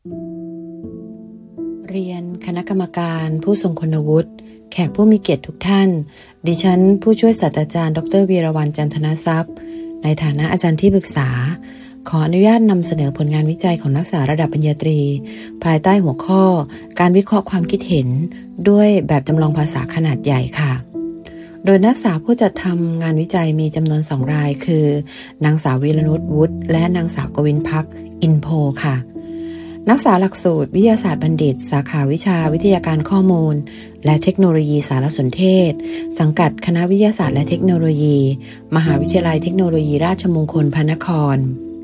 เรียนคณะกรรมการผู้ทรงคุณวุฒิแขกผู้มีเกียรติทุกท่านดิฉันผู้ช่วยศาสตราจารย์ดร.วีรวรรณ จันทนทรัพย์ในฐานะอาจารย์ที่ปรึกษาขออนุญาตนำเสนอผลงานวิจัยของนักศึกษาระดับปริญญาตรีภายใต้หัวข้อการวิเคราะห์ความคิดเห็นด้วยแบบจำลองภาษาขนาดใหญ่ค่ะโดยนักศึกษาผู้จัดทำงานวิจัยมีจำนวน2รายคือนางสาววีรนุชวุฒิและนางสาวกวินภักดิ์อินโพค่ะนักศึกษาหลักสูตรวิทยาศาสตร์บัณฑิตสาขาวิชาวิทยาการข้อมูลและเทคโนโลยีสารสนเทศสังกัดคณะวิทยาศาสตร์และเทคโนโลยีมหาวิทยาลัยเทคโนโลยีราชมงคลพระนคร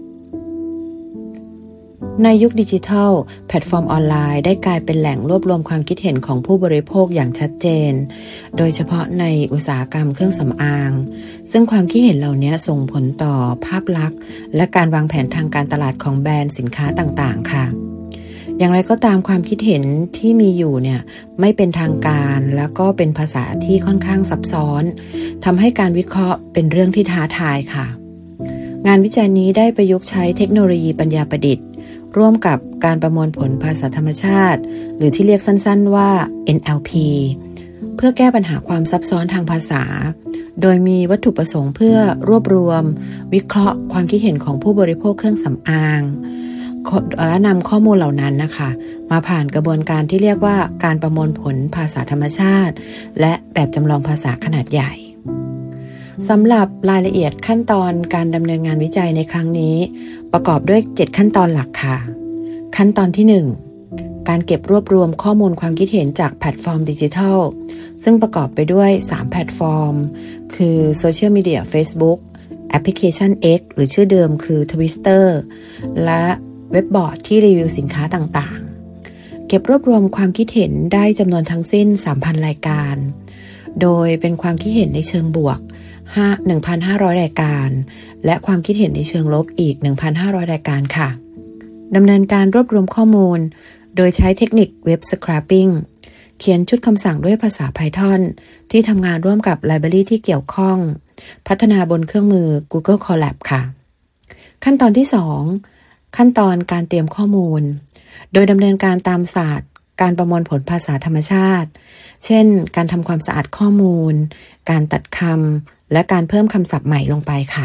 ในยุคดิจิทัลแพลตฟอร์มออนไลน์ได้กลายเป็นแหล่งรวบรวมความคิดเห็นของผู้บริโภคอย่างชัดเจนโดยเฉพาะในอุตสาหกรรมเครื่องสำอางซึ่งความคิดเห็นเหล่านี้ส่งผลต่อภาพลักษณ์และการวางแผนทางการตลาดของแบรนด์สินค้าต่างๆค่ะอย่างไรก็ตามความคิดเห็นที่มีอยู่เนี่ยไม่เป็นทางการแล้วก็เป็นภาษาที่ค่อนข้างซับซ้อนทำให้การวิเคราะห์เป็นเรื่องที่ท้าทายค่ะงานวิจัยนี้ได้ประยุกต์ใช้เทคโนโลยีปัญญาประดิษฐ์ร่วมกับการประมวลผลภาษาธรรมชาติหรือที่เรียกสั้นๆว่า NLP เพื่อแก้ปัญหาความซับซ้อนทางภาษาโดยมีวัตถุประสงค์เพื่อรวบรวมวิเคราะห์ความคิดเห็นของผู้บริโภคเครื่องสำอางและนำข้อมูลเหล่านั้นนะคะมาผ่านกระบวนการที่เรียกว่าการประมวลผลภาษาธรรมชาติและแบบจำลองภาษาขนาดใหญ่สำหรับรายละเอียดขั้นตอนการดำเนินงานวิจัยในครั้งนี้ประกอบด้วย7ขั้นตอนหลักค่ะขั้นตอนที่1การเก็บรวบรวมข้อมูลความคิดเห็นจากแพลตฟอร์มดิจิทัลซึ่งประกอบไปด้วย3แพลตฟอร์มคือโซเชียลมีเดีย Facebook แอปพลิเคชัน X หรือชื่อเดิมคือ Twitter และเว็บบอร์ดที่รีวิวสินค้าต่างๆเก็บรวบรวมความคิดเห็นได้จำนวนทั้งสิ้น 3,000 รายการโดยเป็นความคิดเห็นในเชิงบวก1,500 รายการและความคิดเห็นในเชิงลบอีก 1,500 รายการค่ะดำเนินการรวบรวมข้อมูลโดยใช้เทคนิคเว็บสครับปิ้งเขียนชุดคำสั่งด้วยภาษา Python ที่ทำงานร่วมกับไลบรารีที่เกี่ยวข้องพัฒนาบนเครื่องมือ Google Colab ค่ะขั้นตอนที่2ขั้นตอนการเตรียมข้อมูลโดยดำเนินการตามศาสตร์การประมวลผลภาษาธรรมชาติเช่นการทำความสะอาดข้อมูลการตัดคำและการเพิ่มคำศัพท์ใหม่ลงไปค่ะ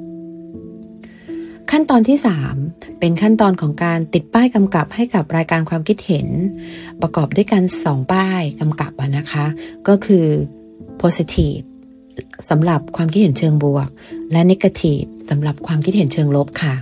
ขั้นตอนที่3เป็นขั้นตอนของการติดป้ายกำกับให้กับรายการความคิดเห็นประกอบด้วยกัน2ป้ายกำกับนะคะก็คือ positive สำหรับความคิดเห็นเชิงบวกและ negative สำหรับความคิดเห็นเชิงลบค่ะ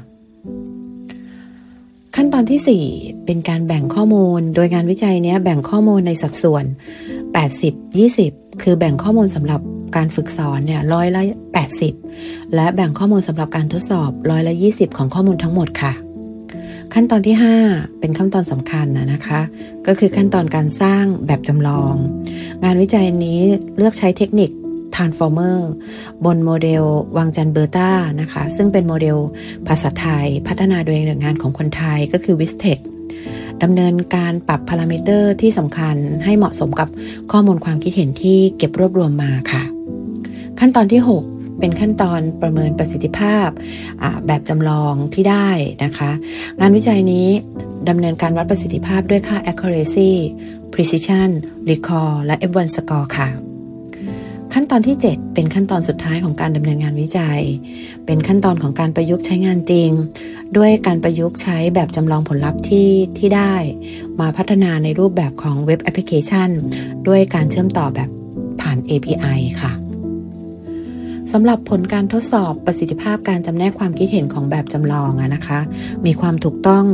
ขั้นตอนที่4เป็นการแบ่งข้อมูลโดยงานวิจัยนี้แบ่งข้อมูลในสัดส่วน 80-20 คือแบ่งข้อมูลสำหรับการฝึกสอนเนี่ย80%และแบ่งข้อมูลสำหรับการทดสอบ20%ของข้อมูลทั้งหมดค่ะขั้นตอนที่5เป็นขั้นตอนสำคัญนะคะก็คือขั้นตอนการสร้างแบบจำลองงานวิจัยนี้เลือกใช้เทคนิคTransformer บนโมเดลวังจันทร์เบอร์ต้านะคะซึ่งเป็นโมเดลภาษาไทยพัฒนาโดยหน่วยงานของคนไทยก็คือ Vistech ดำเนินการปรับพารามิเตอร์ที่สำคัญให้เหมาะสมกับข้อมูลความคิดเห็นที่เก็บรวบรวมมาค่ะขั้นตอนที่6เป็นขั้นตอนประเมินประสิทธิภาพแบบจำลองที่ได้นะคะงานวิจัยนี้ดำเนินการวัดประสิทธิภาพด้วยค่า accuracy precision recall และ F1 score ค่ะขั้นตอนที่7เป็นขั้นตอนสุดท้ายของการดำเนินงานวิจัยเป็นขั้นตอนของการประยุกต์ใช้งานจริงด้วยการประยุกต์ใช้แบบจำลองผลลัพธ์ที่ได้มาพัฒนาในรูปแบบของเว็บแอปพลิเคชันด้วยการเชื่อมต่อแบบผ่าน API ค่ะสำหรับผลการทดสอบประสิทธิภาพการจำแนกความคิดเห็นของแบบจำลองนะคะมีความถูกต้อง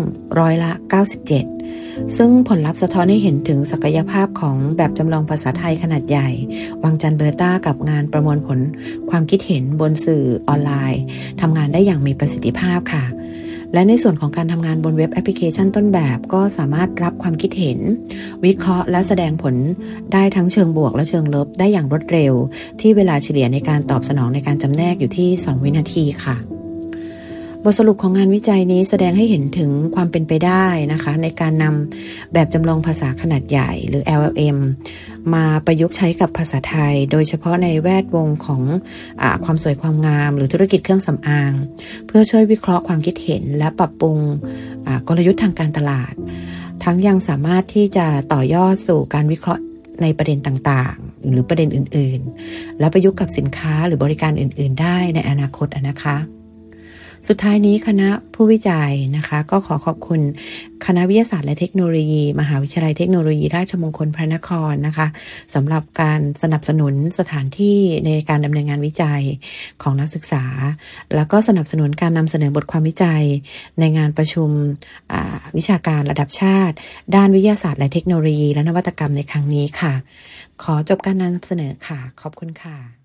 97%ซึ่งผลลัพธ์สะท้อนให้เห็นถึงศักยภาพของแบบจำลองภาษาไทยขนาดใหญ่วังจันทร์เบอร์ต้ากับงานประมวลผลความคิดเห็นบนสื่อออนไลน์ทำงานได้อย่างมีประสิทธิภาพค่ะและในส่วนของการทำงานบนเว็บแอปพลิเคชันต้นแบบก็สามารถรับความคิดเห็นวิเคราะห์และแสดงผลได้ทั้งเชิงบวกและเชิงลบได้อย่างรวดเร็วที่เวลาเฉลี่ยในการตอบสนองในการจำแนกอยู่ที่2 วินาทีค่ะบทสรุปของงานวิจัยนี้แสดงให้เห็นถึงความเป็นไปได้นะคะในการนำแบบจำลองภาษาขนาดใหญ่หรือ LLM มาประยุกต์ใช้กับภาษาไทยโดยเฉพาะในแวดวงของความสวยความงามหรือธุรกิจเครื่องสำอางเพื่อช่วยวิเคราะห์ความคิดเห็นและปรับปรุงกลยุทธ์ทางการตลาดทั้งยังสามารถที่จะต่อยอดสู่การวิเคราะห์ในประเด็นต่างๆหรือประเด็นอื่นๆและประยุกต์กับสินค้าหรือบริการอื่นๆได้ในอนาคตนะคะสุดท้ายนี้คณะผู้วิจัยนะคะก็ขอขอบคุณคณะวิทยาศาสตร์และเทคโนโลยีมหาวิทยาลัยเทคโนโลยีราชมงคลพระนครนะคะสำหรับการสนับสนุนสถานที่ในการดำเนินงานวิจัยของนักศึกษาแล้วก็สนับสนุนการนำเสนอบทความวิจัยในงานประชุมวิชาการระดับชาติด้านวิทยาศาสตร์และเทคโนโลยีและนวัตกรรมในครั้งนี้ค่ะขอจบการนำเสนอค่ะขอบคุณค่ะ